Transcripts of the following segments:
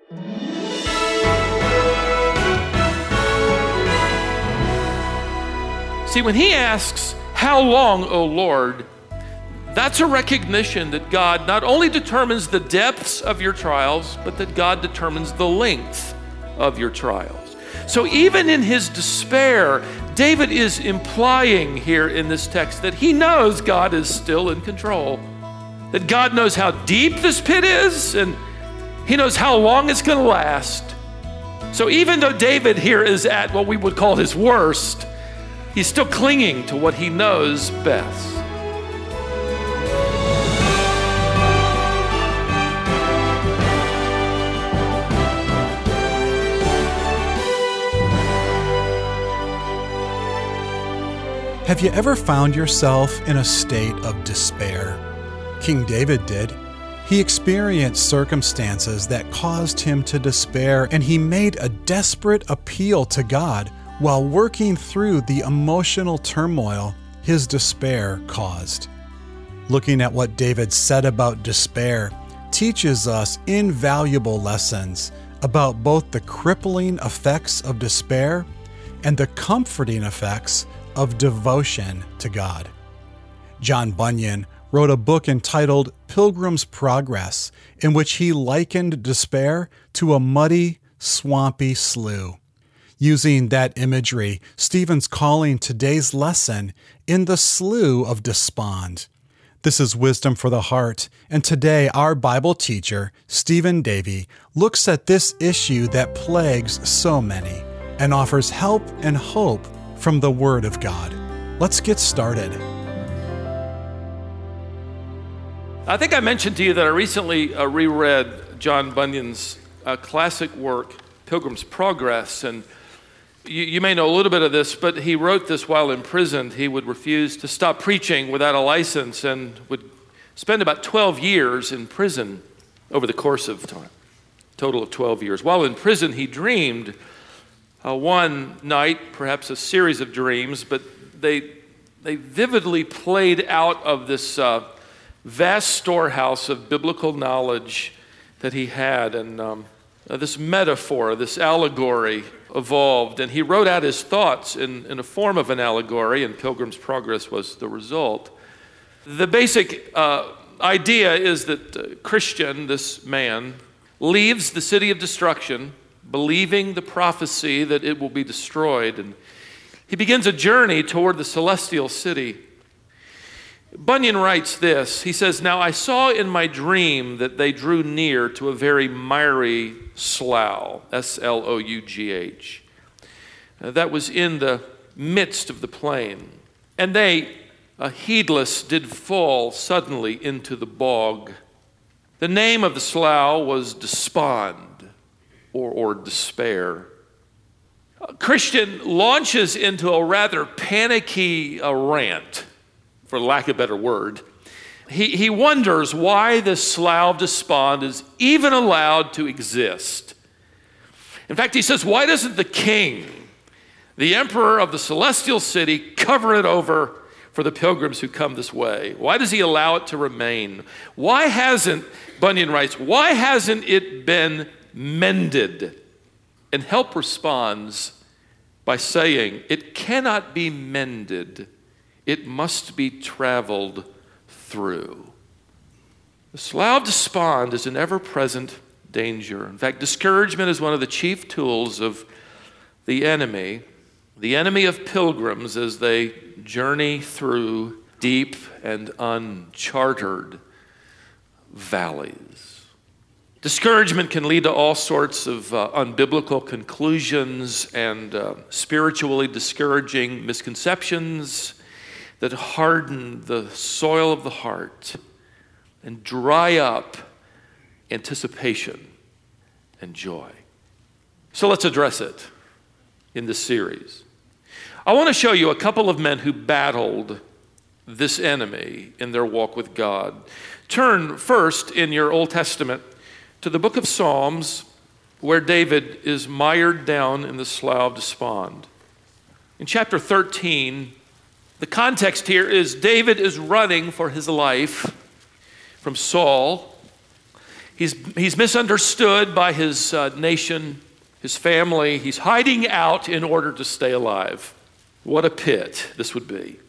See, when he asks, "How long, O Lord?" that's a recognition that God not only determines the depths of your trials, but that God determines the length of your trials. So even in his despair, David is implying here in this text that he knows God is still in control, that God knows how deep this pit is, and he knows how long it's going to last. So even though David here is at what we would call his worst, he's still clinging to what he knows best. Have you ever found yourself in a state of despair? King David did. He experienced circumstances that caused him to despair, and he made a desperate appeal to God while working through the emotional turmoil his despair caused. Looking at what David said about despair teaches us invaluable lessons about both the crippling effects of despair and the comforting effects of devotion to God. John Bunyan wrote a book entitled Pilgrim's Progress, in which he likened despair to a muddy, swampy slough. Using that imagery, Stephen's calling today's lesson in the slough of despond. This is Wisdom for the Heart, and today our Bible teacher, Stephen Davey, looks at this issue that plagues so many and offers help and hope from the Word of God. Let's get started. I think I mentioned to you that I recently reread John Bunyan's classic work, Pilgrim's Progress, and you may know a little bit of this, but he wrote this while imprisoned. He would refuse to stop preaching without a license and would spend about 12 years in prison over the course of time, total of 12 years. While in prison, he dreamed one night, perhaps a series of dreams, but they vividly played out of this vast storehouse of biblical knowledge that he had, and this metaphor, this allegory evolved, and he wrote out his thoughts in a form of an allegory, and Pilgrim's Progress was the result. The basic idea is that Christian, this man, leaves the city of destruction, believing the prophecy that it will be destroyed, and he begins a journey toward the celestial city. Bunyan writes this. He says, "Now I saw in my dream that they drew near to a very miry slough, S-L-O-U-G-H, that was in the midst of the plain. And they, heedless, did fall suddenly into the bog. The name of the slough was Despond, or despair." Christian launches into a rather panicky rant, for lack of a better word. He wonders why this slough of despond is even allowed to exist. In fact, he says, why doesn't the king, the emperor of the celestial city, cover it over for the pilgrims who come this way? Why does he allow it to remain? Why hasn't, Bunyan writes, why hasn't it been mended? And help responds by saying, it cannot be mended. It must be traveled through. The slough of despond is an ever-present danger. In fact, discouragement is one of the chief tools of the enemy of pilgrims as they journey through deep and uncharted valleys. Discouragement can lead to all sorts of unbiblical conclusions and spiritually discouraging misconceptions that harden the soil of the heart and dry up anticipation and joy. So let's address it in this series. I want to show you a couple of men who battled this enemy in their walk with God. Turn first in your Old Testament to the book of Psalms, where David is mired down in the slough of despond. In chapter 13, the context here is David is running for his life from Saul. He's misunderstood by his nation, his family. He's hiding out in order to stay alive. What a pit this would be.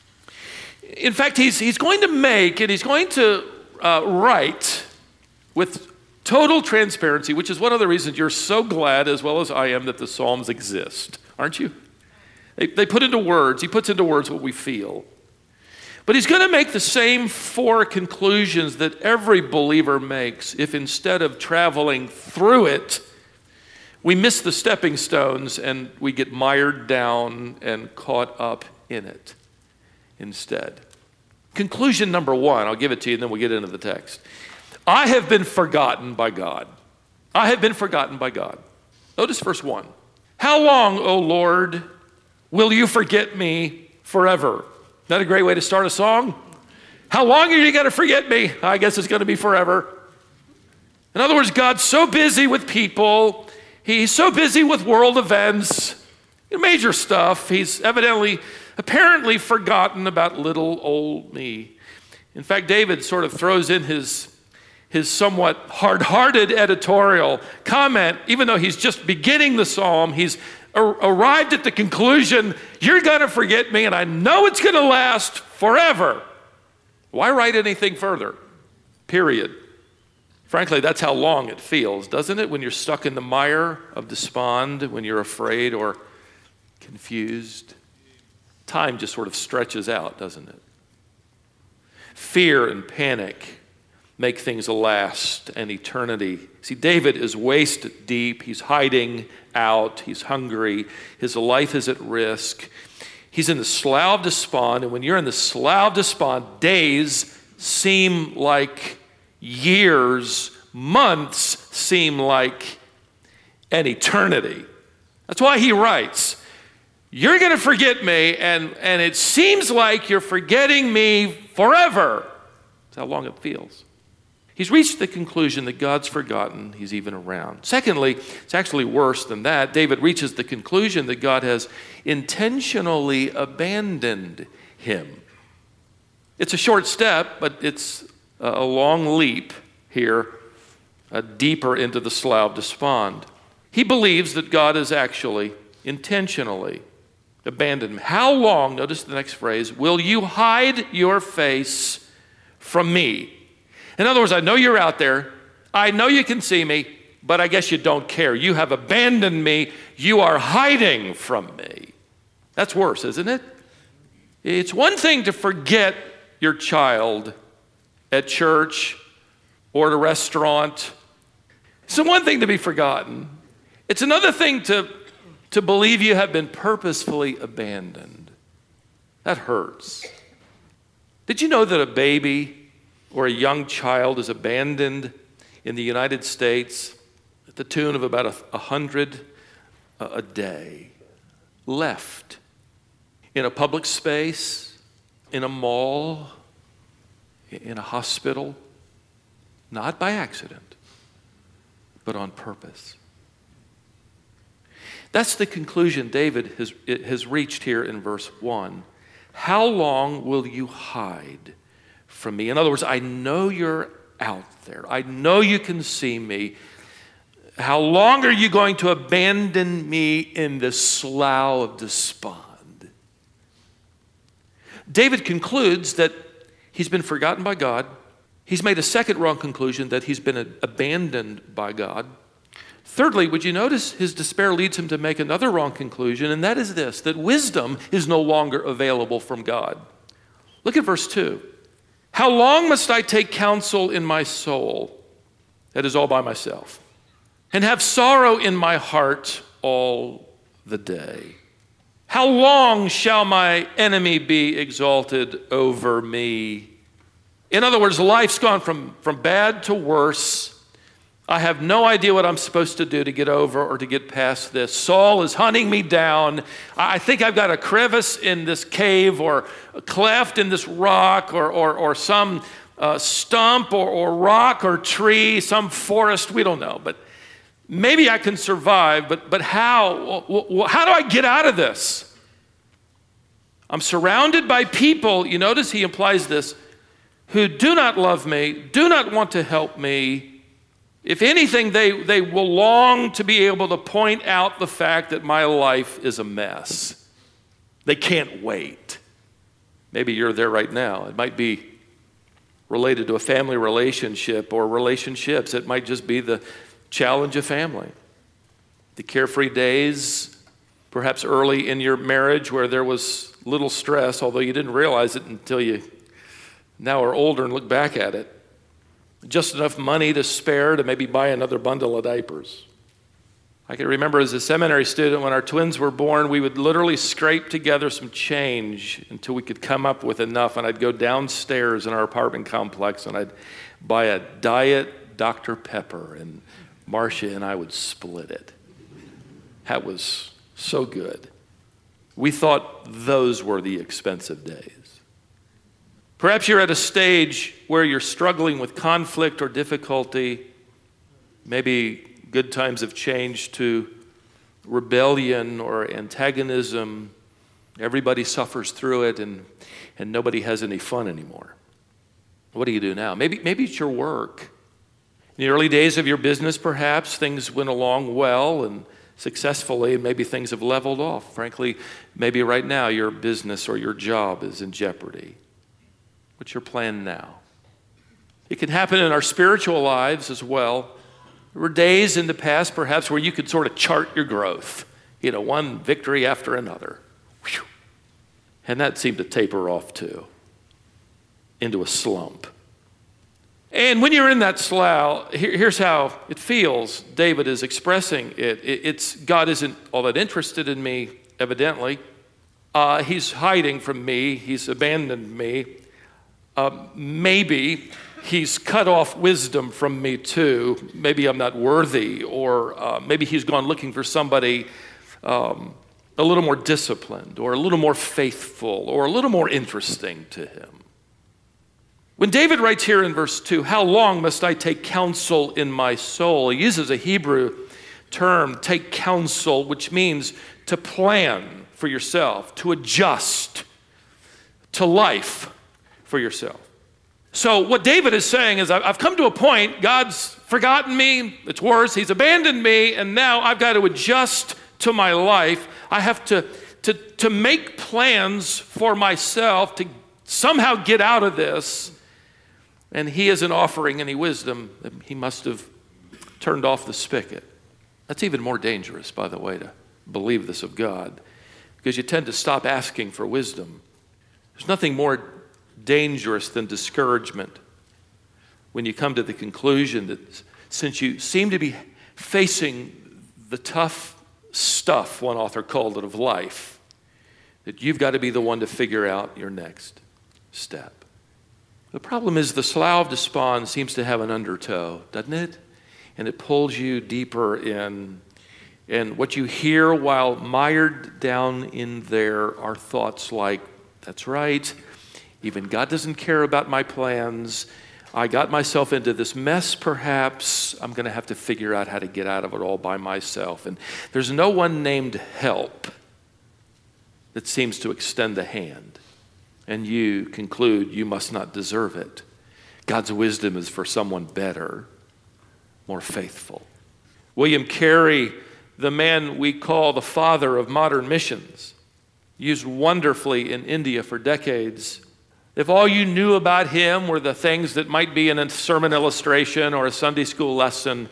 In fact, he's going to make and he's going to write with total transparency, which is one of the reasons you're so glad, as well as I am, that the Psalms exist, aren't you? They put into words, he puts into words what we feel. But he's going to make the same four conclusions that every believer makes if instead of traveling through it, we miss the stepping stones and we get mired down and caught up in it instead. Conclusion number one, I'll give it to you and then we'll get into the text. I have been forgotten by God. I have been forgotten by God. Notice verse 1. How long, O Lord, will you forget me forever? Isn't that a great way to start a song? How long are you going to forget me? I guess it's going to be forever. In other words, God's so busy with people. He's so busy with world events, major stuff. He's apparently forgotten about little old me. In fact, David sort of throws in his somewhat hard-hearted editorial comment, even though he's just beginning the psalm, he's arrived at the conclusion, you're going to forget me, and I know it's going to last forever. Why write anything further? Period. Frankly, that's how long it feels, doesn't it? When you're stuck in the mire of despond, when you're afraid or confused. Time just sort of stretches out, doesn't it? Fear and panic make things last an eternity. See, David is waist deep. He's hiding out. He's hungry. His life is at risk. He's in the slough of despond. And when you're in the slough of despond, days seem like years. Months seem like an eternity. That's why he writes, you're going to forget me, and it seems like you're forgetting me forever. That's how long it feels. He's reached the conclusion that God's forgotten he's even around. Secondly, it's actually worse than that. David reaches the conclusion that God has intentionally abandoned him. It's a short step, but it's a long leap here, deeper into the slough of despond. He believes that God has actually intentionally abandoned him. How long, notice the next phrase, will you hide your face from me? In other words, I know you're out there. I know you can see me, but I guess you don't care. You have abandoned me. You are hiding from me. That's worse, isn't it? It's one thing to forget your child at church or at a restaurant. It's one thing to be forgotten. It's another thing to believe you have been purposefully abandoned. That hurts. Did you know that a baby or a young child is abandoned in the United States at the tune of about 100 a day, left in a public space, in a mall, in a hospital, not by accident, but on purpose. That's the conclusion David has reached here in verse 1. How long will you hide from me? In other words, I know you're out there. I know you can see me. How long are you going to abandon me in this slough of despond? David concludes that he's been forgotten by God. He's made a second wrong conclusion, that he's been abandoned by God. Thirdly, would you notice his despair leads him to make another wrong conclusion, and that is this, that wisdom is no longer available from God. Look at verse 2. How long must I take counsel in my soul, that is all by myself, and have sorrow in my heart all the day? How long shall my enemy be exalted over me? In other words, life's gone from bad to worse. I have no idea what I'm supposed to do to get over or to get past this. Saul is hunting me down. I think I've got a crevice in this cave or a cleft in this rock or some stump or rock or tree, some forest, we don't know. But maybe I can survive, but how? How do I get out of this? I'm surrounded by people, you notice he implies this, who do not love me, do not want to help me, If anything, they will long to be able to point out the fact that my life is a mess. They can't wait. Maybe you're there right now. It might be related to a family relationship or relationships. It might just be the challenge of family. The carefree days, perhaps early in your marriage where there was little stress, although you didn't realize it until you now are older and look back at it. Just enough money to spare to maybe buy another bundle of diapers. I can remember as a seminary student when our twins were born, we would literally scrape together some change until we could come up with enough, and I'd go downstairs in our apartment complex and I'd buy a Diet Dr. Pepper, and Marcia and I would split it. That was so good. We thought those were the expensive days. Perhaps you're at a stage where you're struggling with conflict or difficulty. Maybe good times have changed to rebellion or antagonism. Everybody suffers through it and nobody has any fun anymore. What do you do now? Maybe it's your work. In the early days of your business, perhaps, things went along well and successfully, and maybe things have leveled off. Frankly, maybe right now your business or your job is in jeopardy. What's your plan now? It can happen in our spiritual lives as well. There were days in the past, perhaps, where you could sort of chart your growth. One victory after another. Whew. And that seemed to taper off too, into a slump. And when you're in that slough, here's how it feels. David is expressing it. It's God isn't all that interested in me, evidently. He's hiding from me. He's abandoned me. Maybe he's cut off wisdom from me too. Maybe I'm not worthy, or maybe he's gone looking for somebody a little more disciplined, or a little more faithful, or a little more interesting to him. When David writes here in verse 2, how long must I take counsel in my soul? He uses a Hebrew term, take counsel, which means to plan for yourself, to adjust to life for yourself. So what David is saying is, I've come to a point, God's forgotten me, it's worse, he's abandoned me, and now I've got to adjust to my life. I have to make plans for myself to somehow get out of this. And he isn't offering any wisdom. He must have turned off the spigot. That's even more dangerous, by the way, to believe this of God, because you tend to stop asking for wisdom. There's nothing more dangerous than discouragement when you come to the conclusion that since you seem to be facing the tough stuff, one author called it, of life, that you've got to be the one to figure out your next step. The problem is the slough of despond seems to have an undertow, doesn't it? And it pulls you deeper in. And what you hear while mired down in there are thoughts like, that's right, even God doesn't care about my plans. I got myself into this mess, perhaps. I'm going to have to figure out how to get out of it all by myself. And there's no one named help that seems to extend a hand. And you conclude you must not deserve it. God's wisdom is for someone better, more faithful. William Carey, the man we call the father of modern missions, used wonderfully in India for decades. If all you knew about him were the things that might be in a sermon illustration or a Sunday school lesson,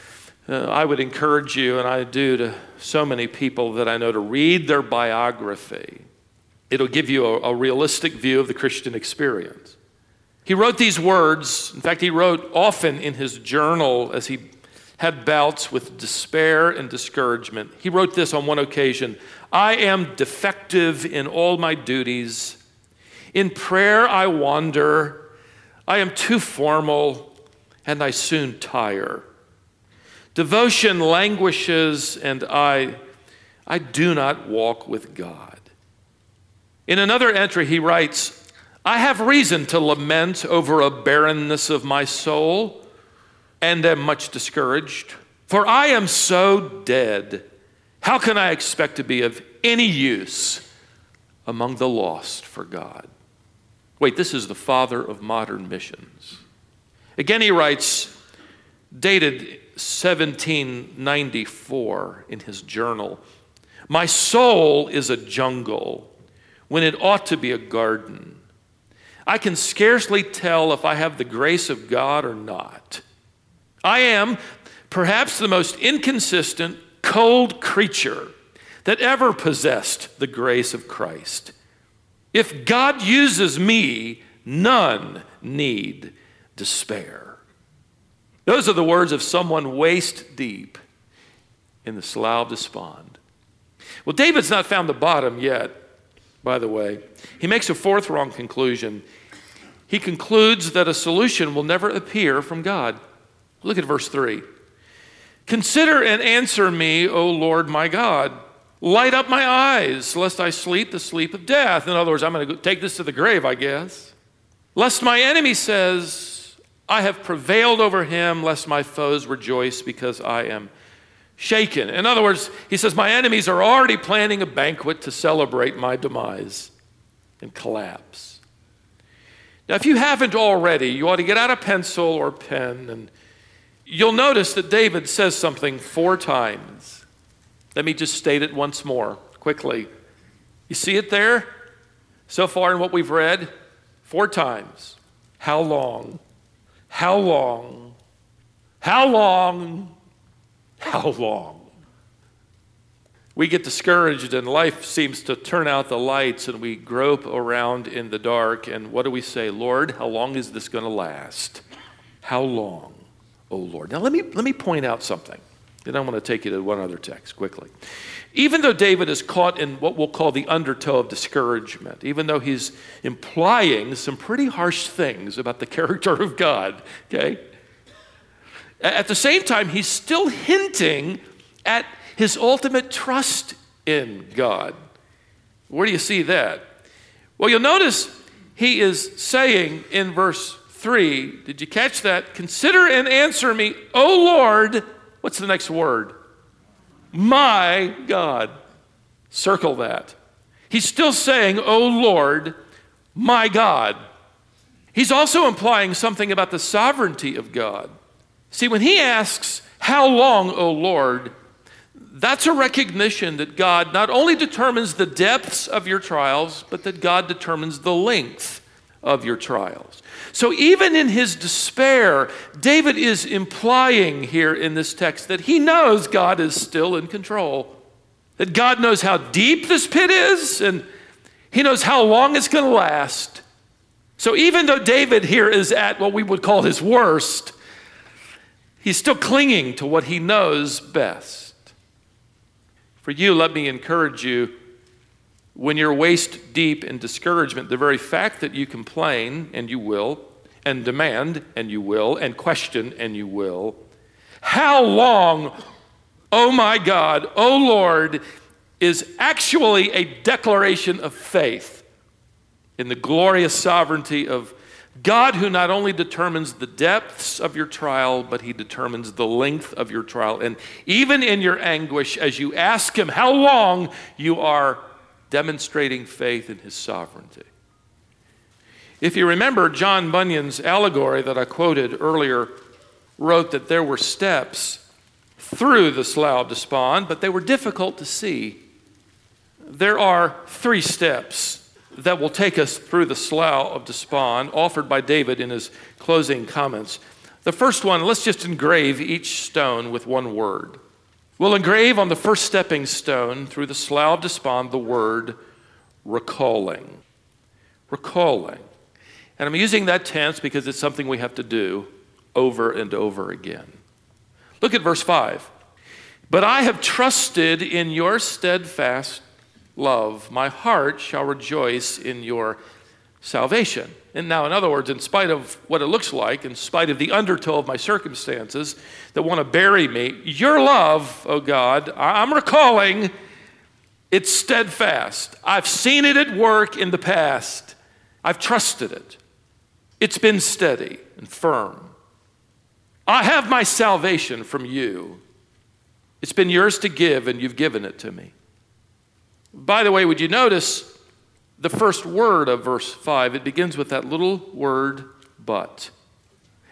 I would encourage you, and I do to so many people that I know, to read their biography. It'll give you a realistic view of the Christian experience. He wrote these words. In fact, he wrote often in his journal as he had bouts with despair and discouragement. He wrote this on one occasion: I am defective in all my duties. In prayer I wander. I am too formal, and I soon tire. Devotion languishes, and I do not walk with God. In another entry, he writes, I have reason to lament over a barrenness of my soul and am much discouraged, for I am so dead. How can I expect to be of any use among the lost for God? Wait, this is the father of modern missions. Again, he writes, dated 1794 in his journal. My soul is a jungle when it ought to be a garden. I can scarcely tell if I have the grace of God or not. I am perhaps the most inconsistent, cold creature that ever possessed the grace of Christ. If God uses me, none need despair. Those are the words of someone waist deep in the Slough of Despond. Well, David's not found the bottom yet, by the way. He makes a fourth wrong conclusion. He concludes that a solution will never appear from God. Look at verse 3. Consider and answer me, O Lord my God. Light up my eyes, lest I sleep the sleep of death. In other words, I'm going to take this to the grave, I guess. Lest my enemy says, I have prevailed over him, lest my foes rejoice because I am shaken. In other words, he says, my enemies are already planning a banquet to celebrate my demise and collapse. Now, if you haven't already, you ought to get out a pencil or pen, and you'll notice that David says something 4 times. Let me just state it once more, quickly. You see it there? So far in what we've read, 4 times. How long? How long? How long? How long? We get discouraged and life seems to turn out the lights and we grope around in the dark. And what do we say? Lord, how long is this going to last? How long, oh Lord? Now let me point out something. Then I want to take you to one other text quickly. Even though David is caught in what we'll call the undertow of discouragement, even though he's implying some pretty harsh things about the character of God, okay? At the same time, he's still hinting at his ultimate trust in God. Where do you see that? Well, you'll notice he is saying in verse 3, did you catch that? Consider and answer me, O Lord. What's the next word? My God. Circle that. He's still saying, O Lord, my God. He's also implying something about the sovereignty of God. See, when he asks, how long, O Lord, that's a recognition that God not only determines the depths of your trials, but that God determines the length of your trials. So even in his despair, David is implying here in this text that he knows God is still in control, that God knows how deep this pit is, and he knows how long it's going to last. So even though David here is at what we would call his worst, he's still clinging to what he knows best. For you, let me encourage you, when you're waist deep in discouragement, the very fact that you complain, and you will, and demand, and you will, and question, and you will, how long, oh my God, oh Lord, is actually a declaration of faith in the glorious sovereignty of God, who not only determines the depths of your trial, but he determines the length of your trial. And even in your anguish, as you ask him how long, you are demonstrating faith in his sovereignty. If you remember, John Bunyan's allegory that I quoted earlier wrote that there were steps through the Slough of Despond, but they were difficult to see. There are 3 steps that will take us through the Slough of Despond, offered by David in his closing comments. The first one, let's just engrave each stone with one word. We'll engrave on the first stepping stone through the Slough of Despond the word recalling. Recalling. And I'm using that tense because it's something we have to do over and over again. Look at verse 5. But I have trusted in your steadfast love. My heart shall rejoice in your salvation. And now, in other words, in spite of what it looks like, in spite of the undertow of my circumstances that want to bury me, your love, oh God, I'm recalling, it's steadfast. I've seen it at work in the past. I've trusted it. It's been steady and firm. I have my salvation from you. It's been yours to give, and you've given it to me. By the way, would you notice the first word of verse 5? It begins with that little word, but.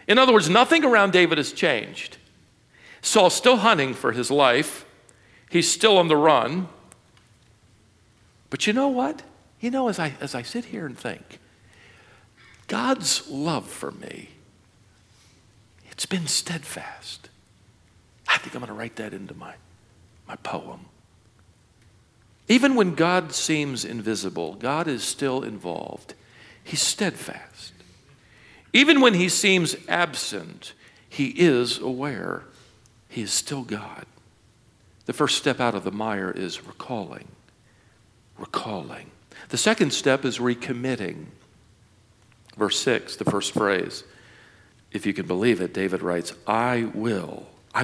In other words, nothing around David has changed. Saul's still hunting for his life. He's still on the run. But you know what? As I sit here and think, God's love for me, it's been steadfast. I think I'm going to write that into my poem. Even when God seems invisible, God is still involved. He's steadfast. Even when he seems absent, he is aware. He is still God. The first step out of the mire is recalling. Recalling. The second step is recommitting. Verse 6, the first phrase. If you can believe it, David writes, I will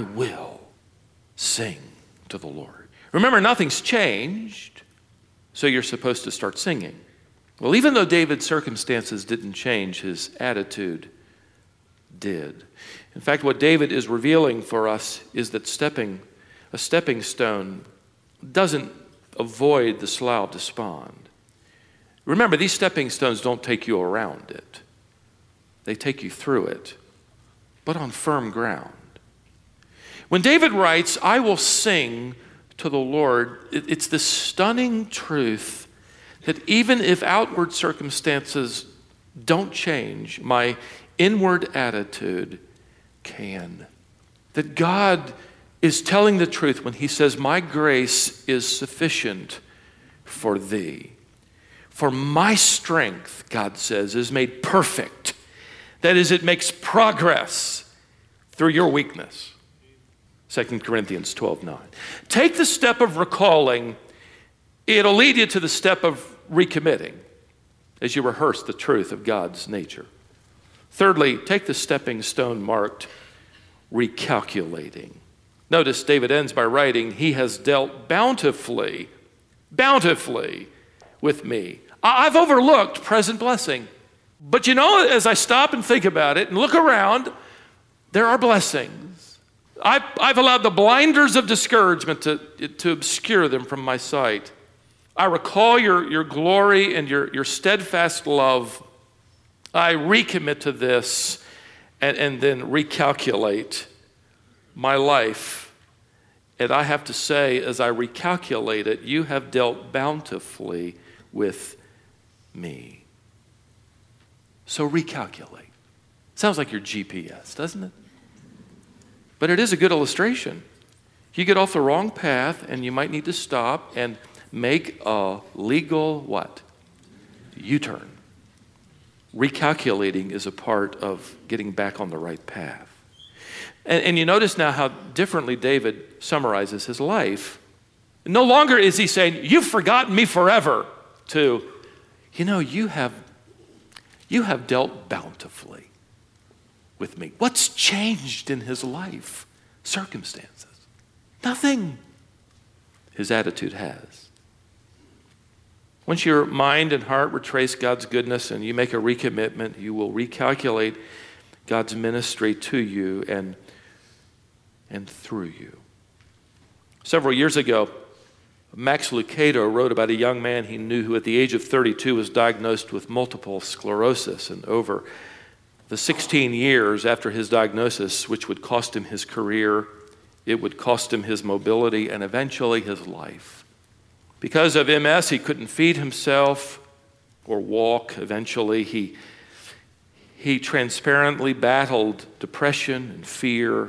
sing to the Lord. Remember, nothing's changed, so you're supposed to start singing. Well, even though David's circumstances didn't change, his attitude did. In fact, what David is revealing for us is that a stepping stone doesn't avoid the Slough of Despond. Remember, these stepping stones don't take you around it. They take you through it, but on firm ground. When David writes, I will sing to the Lord, it's this stunning truth that even if outward circumstances don't change, my inward attitude can. That God is telling the truth when he says, my grace is sufficient for thee. For my strength, God says, is made perfect. That is, it makes progress through your weakness. 2 Corinthians 12:9. Take the step of recalling. It'll lead you to the step of recommitting as you rehearse the truth of God's nature. Thirdly, take the stepping stone marked recalculating. Notice David ends by writing, he has dealt bountifully with me. I've overlooked present blessing. But as I stop and think about it and look around, there are blessings. I've allowed the blinders of discouragement to obscure them from my sight. I recall your glory and your steadfast love. I recommit to this and then recalculate my life. And I have to say, as I recalculate it, you have dealt bountifully with me. So recalculate. Sounds like your GPS, doesn't it? But it is a good illustration. You get off the wrong path and you might need to stop and make a legal what? U-turn. Recalculating is a part of getting back on the right path. And you notice now how differently David summarizes his life. No longer is he saying, you've forgotten me forever, to, you have dealt bountifully with me. What's changed in his life? Circumstances. Nothing. His attitude has. Once your mind and heart retrace God's goodness and you make a recommitment, you will recalculate God's ministry to you and through you. Several years ago, Max Lucado wrote about a young man he knew who at the age of 32 was diagnosed with multiple sclerosis, and over the 16 years after his diagnosis, which would cost him his career, it would cost him his mobility and eventually his life. Because of MS, he couldn't feed himself or walk. Eventually, he transparently battled depression and fear.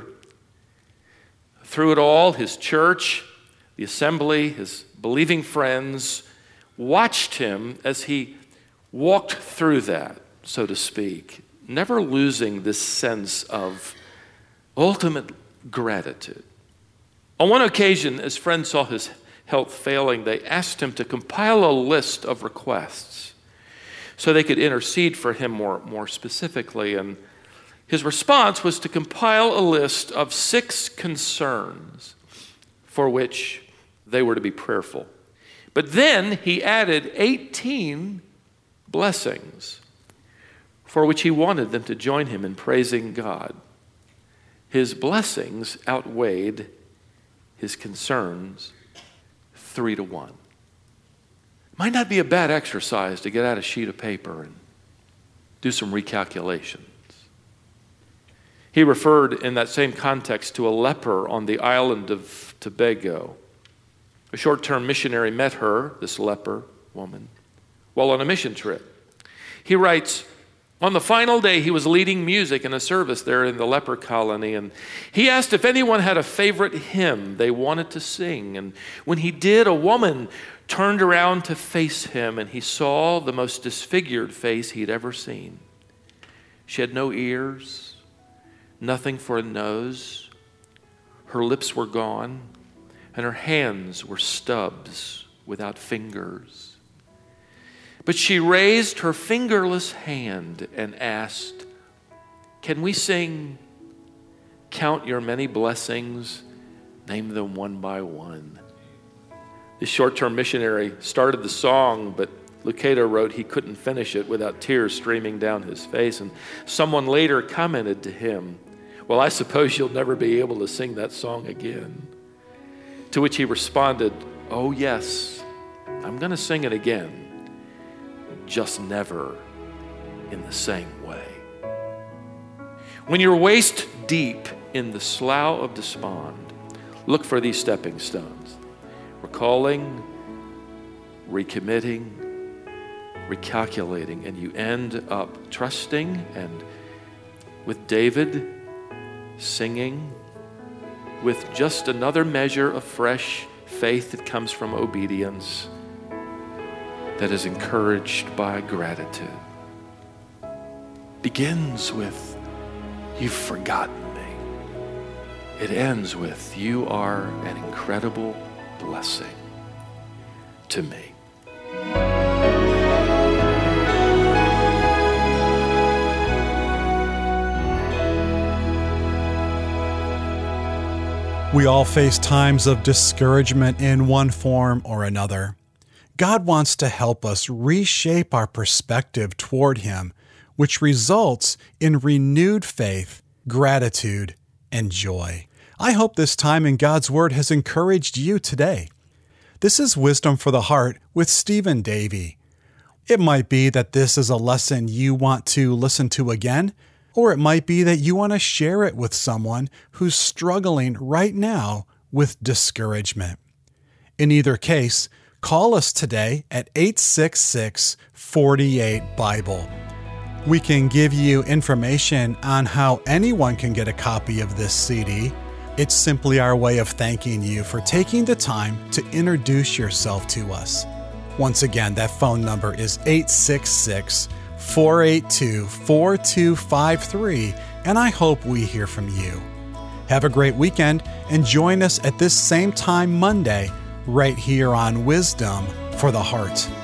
Through it all, his church, the assembly, his believing friends watched him as he walked through that, so to speak, never losing this sense of ultimate gratitude. On one occasion, as friends saw his health failing, they asked him to compile a list of requests so they could intercede for him more specifically. And his response was to compile a list of 6 concerns for which they were to be prayerful. But then he added 18 blessings for which he wanted them to join him in praising God. His blessings outweighed his concerns 3-1. Might not be a bad exercise to get out a sheet of paper and do some recalculations. He referred in that same context to a leper on the island of Tobago. A short-term missionary met her, this leper woman, while on a mission trip. He writes, on the final day, he was leading music in a service there in the leper colony, and he asked if anyone had a favorite hymn they wanted to sing. And when he did, a woman turned around to face him, and he saw the most disfigured face he'd ever seen. She had no ears, nothing for a nose. Her lips were gone, and her hands were stubs without fingers. But she raised her fingerless hand and asked, can we sing, count your many blessings, name them one by one? This short-term missionary started the song, but Lucado wrote he couldn't finish it without tears streaming down his face. And someone later commented to him, well, I suppose you'll never be able to sing that song again. To which he responded, oh yes, I'm going to sing it again. Just never in the same way. When you're waist deep in the slough of despond, look for these stepping stones. Recalling, recommitting, recalculating, and you end up trusting and with David singing with just another measure of fresh faith that comes from obedience that is encouraged by gratitude. Begins with, you've forgotten me. It ends with, you are an incredible blessing to me. We all face times of discouragement in one form or another. God wants to help us reshape our perspective toward Him, which results in renewed faith, gratitude, and joy. I hope this time in God's Word has encouraged you today. This is Wisdom for the Heart with Stephen Davey. It might be that this is a lesson you want to listen to again, or it might be that you want to share it with someone who's struggling right now with discouragement. In either case, call us today at 866-48-BIBLE. We can give you information on how anyone can get a copy of this CD. It's simply our way of thanking you for taking the time to introduce yourself to us. Once again, that phone number is 866-482-4253, and I hope we hear from you. Have a great weekend and join us at this same time Monday, right here on Wisdom for the Heart.